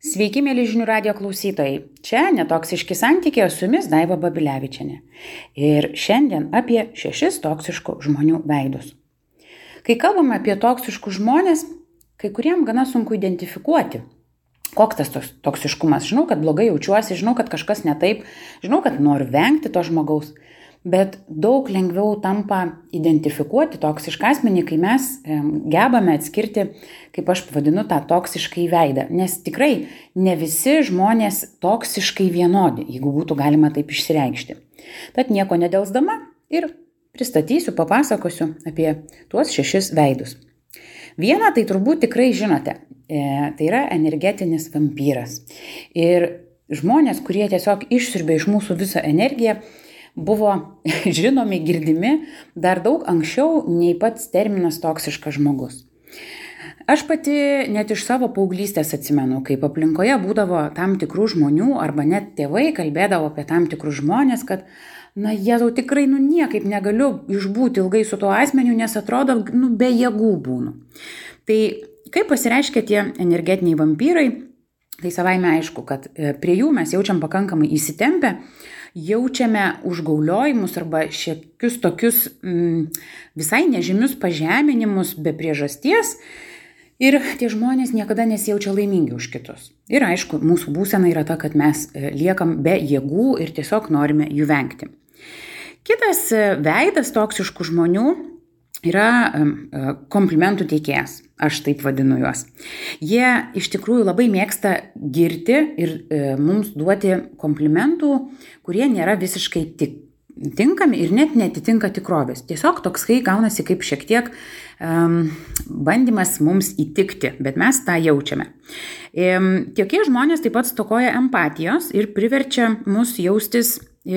Sveiki, mėly žinių radijo klausytojai. Čia netoksiški santykiai, su jumis Daiva Babilevičienė. Ir šiandien apie 6 toksiškų žmonių veidus. Kai kalbame apie toksiškus žmonės, kai kuriem gana sunku identifikuoti, koks tas toksiškumas. Žinau, kad blogai jaučiuosi, žinau, kad kažkas ne taip, žinau, kad noriu vengti to žmogaus. Bet daug lengviau tampa identifikuoti toksišką asmenį, kai mes gebame atskirti, kaip aš vadinu, tą toksiškai veidą. Nes tikrai ne visi žmonės toksiškai vienodi, jeigu būtų galima taip išsireikšti. Tad nieko nedelsdama ir pristatysiu, papasakosiu apie tuos 6 veidus. Vieną tai turbūt tikrai žinote, tai yra energetinis vampyras. Ir žmonės, kurie tiesiog išsiurbė iš mūsų visą energiją, buvo žinomi, girdimi dar daug anksčiau nei pats terminas toksiškas žmogus. Aš pati net iš savo paauglystės atsimenu, kaip aplinkoje būdavo tam tikrų žmonių arba net tėvai kalbėdavo apie tam tikrus žmonės, kad Jėzau, tikrai niekaip negaliu išbūti ilgai su tuo asmeniu, nes atrodo, be jėgų būnu. Tai kaip pasireiškia tie energetiniai vampyrai, tai savaime aišku, kad prie jų mes jaučiam pakankamai įsitempę, jaučiame užgauliojimus arba šiekius tokius visai nežymius pažeminimus be priežasties ir tie žmonės niekada nesijaučia laimingi už kitus. Ir aišku, mūsų būsena yra ta, kad mes liekam be jėgų ir tiesiog norime jų vengti. Kitas veidas toksiškų žmonių yra komplimentų teikėjas, aš taip vadinu juos. Jie iš tikrųjų labai mėgsta girti ir mums duoti komplimentų, kurie nėra visiškai tinkami ir net netitinka tikrovės. Tiesiog toksai gaunasi kaip šiek tiek bandymas mums įtikti, bet mes tą jaučiame. Tokie žmonės taip pat stokoja empatijos ir priverčia mus jaustis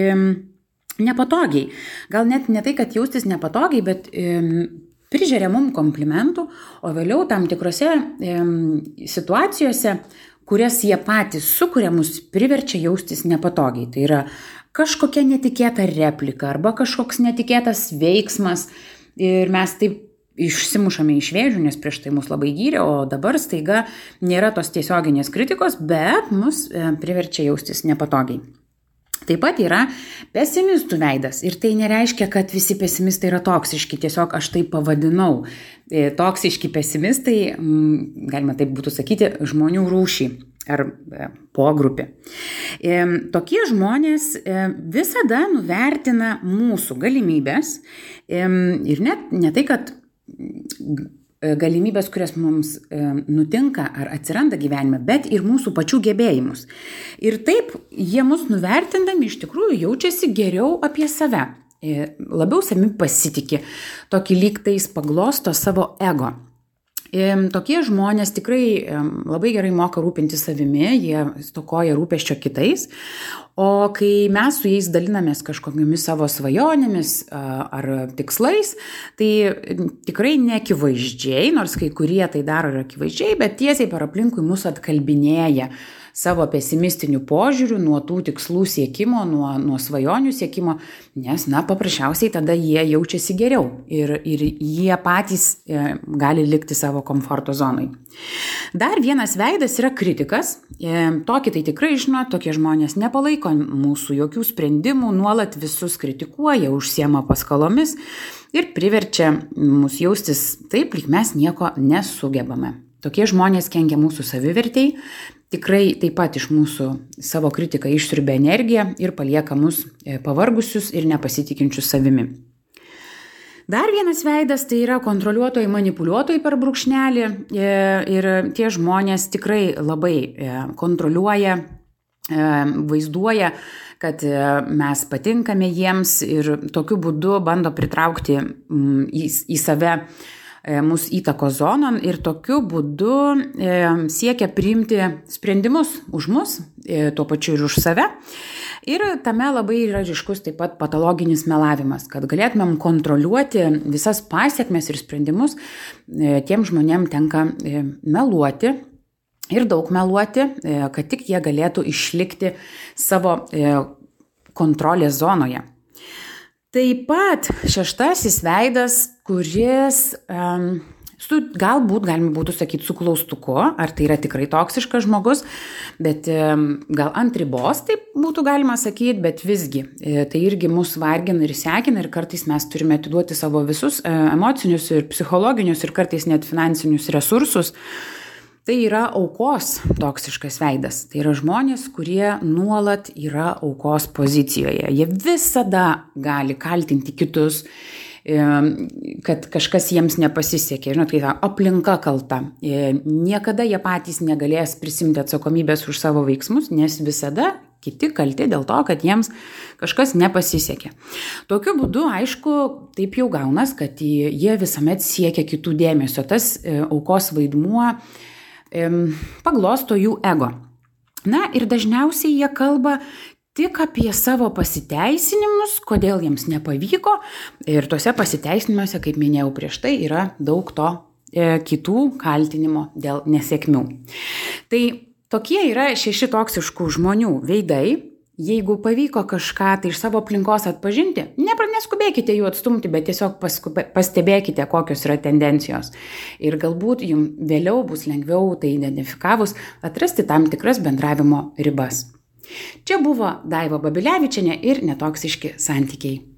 nepatogiai. Gal net ne tai, kad jaustis nepatogiai, bet prižeria mum komplimentų, o vėliau tam tikrose situacijose, kurias jie patys sukuria, mus priverčia jaustis nepatogiai. Tai yra kažkokia netikėta replika arba kažkoks netikėtas veiksmas ir mes taip išsimušame iš vėžių, nes prieš tai mus labai gyrė, o dabar staiga nėra tos tiesioginės kritikos, bet mus priverčia jaustis nepatogiai. Taip pat yra pesimistų veidas ir tai nereiškia, kad visi pesimistai yra toksiški, tiesiog aš tai pavadinau. Toksiški pesimistai, galima taip būtų sakyti, žmonių rūšį ar pogrupį. Tokie žmonės visada nuvertina mūsų galimybės ir net ne tai, kad galimybės, kurias mums nutinka ar atsiranda gyvenime, bet ir mūsų pačių gebėjimus. Ir taip jie mus nuvertindami iš tikrųjų jaučiasi geriau apie save, labiau savimi pasitiki, tokį lyg tais paglosto savo ego. Tokie žmonės tikrai labai gerai moka rūpinti savimi, jie stokoja rūpesčio kitais, o kai mes su jais dalinamės kažkokiamis savo svajonėmis ar tikslais, tai tikrai neakivaizdžiai, nors kai kurie tai daro ir akivaizdžiai, bet tiesiai per aplinkui mus atkalbinėja savo pesimistinių požiūrių nuo tų tikslų siekimo, nuo svajonių siekimo, nes, paprasčiausiai tada jie jaučiasi geriau ir jie patys gali likti savo komforto zonai. Dar vienas veidas yra kritikas. Tokį tai tikrai žino, tokie žmonės nepalaiko mūsų jokių sprendimų, nuolat visus kritikuoja, užsiema paskalomis ir priverčia mus jaustis taip, lyg mes nieko nesugebame. Tokie žmonės kenkia mūsų savivertei, tikrai taip pat iš mūsų savo kritiką išsiurbia energiją ir palieka mus pavargusius ir nepasitikinčius savimi. Dar vienas veidas tai yra kontroliuotojai, manipuliuotojai per brūkšnelį ir tie žmonės tikrai labai kontroliuoja, vaizduoja, kad mes patinkame jiems ir tokiu būdu bando pritraukti į save mus įtakos zonon ir tokiu būdu siekia priimti sprendimus už mus, tuo pačiu ir už save. Ir tame labai yra ryškus taip pat patologinis melavimas, kad galėtumėm kontroliuoti visas pasiekmes ir sprendimus, tiem žmonėm tenka meluoti ir daug meluoti, kad tik jie galėtų išlikti savo kontrolės zonoje. Taip pat 6 veidas, kuris Galbūt galima būtų sakyti su klaustuku, ar tai yra tikrai toksiškas žmogus, bet gal ant ribos taip būtų galima sakyti, bet visgi tai irgi mus vargina ir sekina ir kartais mes turime atiduoti savo visus emocinius ir psichologinius ir kartais net finansinius resursus. Tai yra aukos toksiškas veidas. Tai yra žmonės, kurie nuolat yra aukos pozicijoje. Jie visada gali kaltinti kitus, kad kažkas jiems nepasisekė. Žinot, kai aplinka kalta. Niekada jie patys negalės prisimti atsakomybės už savo veiksmus, nes visada kiti kalti dėl to, kad jiems kažkas nepasisekė. Tokiu būdu, aišku, taip jau gaunas, kad jie visuomet siekia kitų dėmesio. Tas aukos vaidmuo paglosto jų ego. Na ir dažniausiai jie kalba tik apie savo pasiteisinimus, kodėl jiems nepavyko. Ir tuose pasiteisinimuose, kaip minėjau prieš tai, yra daug to kitų kaltinimo dėl nesėkmių. Tai tokie yra 6 toksiškų žmonių veidai. Jeigu pavyko kažką tai iš savo aplinkos atpažinti, neskubėkite jų atstumti, bet tiesiog pastebėkite, kokios yra tendencijos. Ir galbūt jums vėliau bus lengviau tai identifikavus atrasti tam tikras bendravimo ribas. Čia buvo Daiva Babilevičienė ir netoksiški santykiai.